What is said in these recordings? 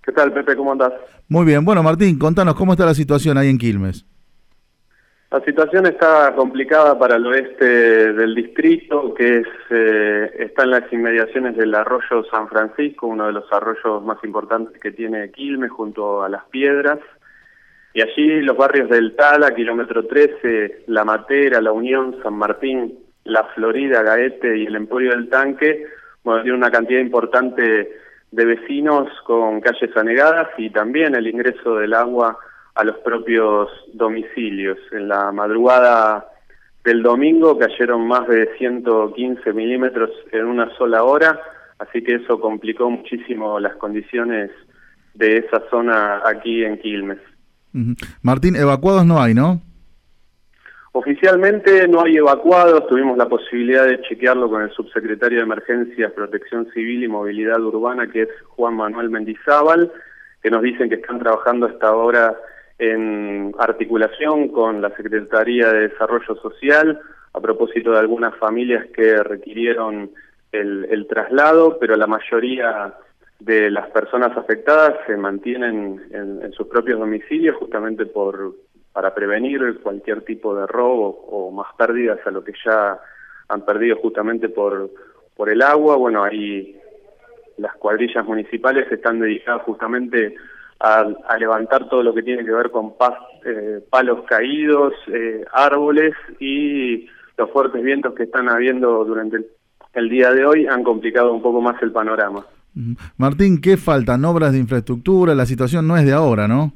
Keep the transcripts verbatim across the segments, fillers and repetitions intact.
¿Qué tal, Pepe? ¿Cómo andás? Muy bien. Bueno, Martín, contanos, ¿cómo está la situación ahí en Quilmes? La situación está complicada para el oeste del distrito, que es eh, está en las inmediaciones del arroyo San Francisco, uno de los arroyos más importantes que tiene Quilmes, junto a Las Piedras. Y allí los barrios del Tala, Kilómetro trece, La Matera, La Unión, San Martín, La Florida, Gaete y el Emporio del Tanque, bueno, tiene una cantidad importante de vecinos con calles anegadas y también el ingreso del agua a los propios domicilios. En la madrugada del domingo cayeron más de ciento quince milímetros en una sola hora, así que eso complicó muchísimo las condiciones de esa zona aquí en Quilmes. Uh-huh. Martín, evacuados no hay, ¿no? Oficialmente no hay evacuados, tuvimos la posibilidad de chequearlo con el subsecretario de Emergencias, Protección Civil y Movilidad Urbana, que es Juan Manuel Mendizábal, que nos dicen que están trabajando hasta ahora en articulación con la Secretaría de Desarrollo Social, a propósito de algunas familias que requirieron el, el traslado, pero la mayoría de las personas afectadas se mantienen en, en sus propios domicilios justamente por para prevenir cualquier tipo de robo o más pérdidas a lo que ya han perdido justamente por por el agua. Bueno, ahí las cuadrillas municipales están dedicadas justamente a, a levantar todo lo que tiene que ver con paz, eh, palos caídos, eh, árboles, y los fuertes vientos que están habiendo durante el, el día de hoy han complicado un poco más el panorama. Martín, ¿qué faltan? ¿Obras de infraestructura? La situación no es de ahora, ¿no?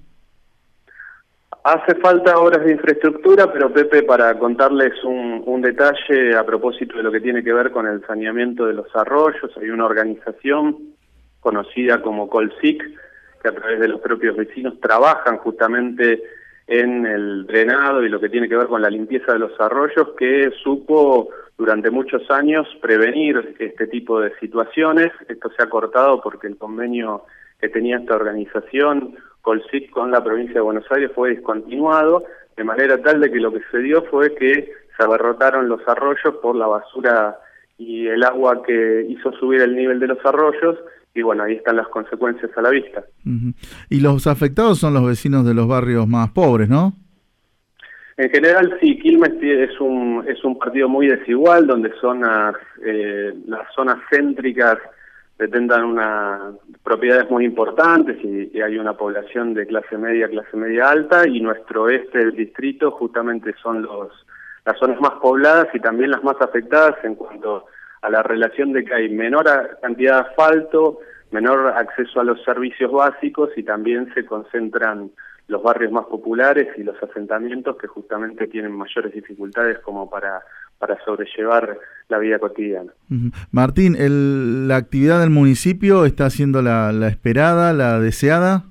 Hace falta obras de infraestructura, pero Pepe, para contarles un, un detalle a propósito de lo que tiene que ver con el saneamiento de los arroyos, hay una organización conocida como Colsic, que a través de los propios vecinos trabajan justamente en el drenado y lo que tiene que ver con la limpieza de los arroyos, que supo durante muchos años prevenir este tipo de situaciones. Esto se ha cortado porque el convenio que tenía esta organización Colsic con la provincia de Buenos Aires fue discontinuado, de manera tal de que lo que se dio fue que se abarrotaron los arroyos por la basura y el agua que hizo subir el nivel de los arroyos, y bueno, ahí están las consecuencias a la vista. Uh-huh. Y los afectados son los vecinos de los barrios más pobres, ¿no? En general sí, Quilmes es un es un partido muy desigual, donde zonas eh, las zonas céntricas detentan una propiedades muy importantes y, y hay una población de clase media, clase media alta, y nuestro oeste del distrito justamente son los las zonas más pobladas y también las más afectadas en cuanto a la relación de que hay menor cantidad de asfalto, menor acceso a los servicios básicos, y también se concentran los barrios más populares y los asentamientos que justamente tienen mayores dificultades como para para sobrellevar la vida cotidiana. Uh-huh. Martín, el, ¿la actividad del municipio está siendo la, la esperada, la deseada?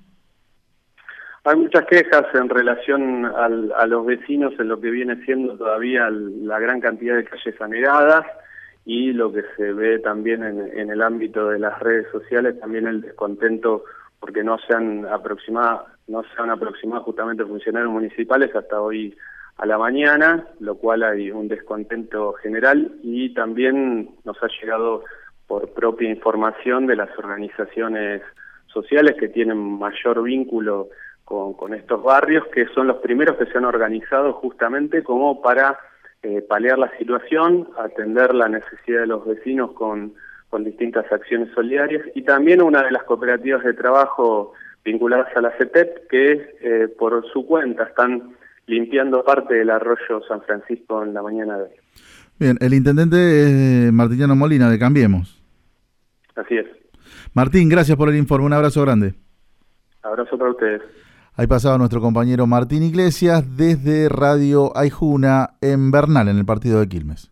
Hay muchas quejas en relación al, a los vecinos en lo que viene siendo todavía la gran cantidad de calles anegadas, y lo que se ve también en, en el ámbito de las redes sociales, también el descontento porque no se han aproximado, no se han aproximado justamente funcionarios municipales hasta hoy a la mañana, lo cual hay un descontento general, y también nos ha llegado por propia información de las organizaciones sociales que tienen mayor vínculo con, con estos barrios, que son los primeros que se han organizado justamente como para eh, paliar la situación, atender la necesidad de los vecinos con, con distintas acciones solidarias, y también una de las cooperativas de trabajo vinculadas a la CETEP que eh, por su cuenta están limpiando parte del arroyo San Francisco en la mañana de hoy. Bien, el intendente es Martiniano Molina, de Cambiemos. Así es. Martín, gracias por el informe, un abrazo grande. Abrazo para ustedes. Ahí pasaba nuestro compañero Martín Iglesias desde Radio Aijuna en Bernal, en el partido de Quilmes.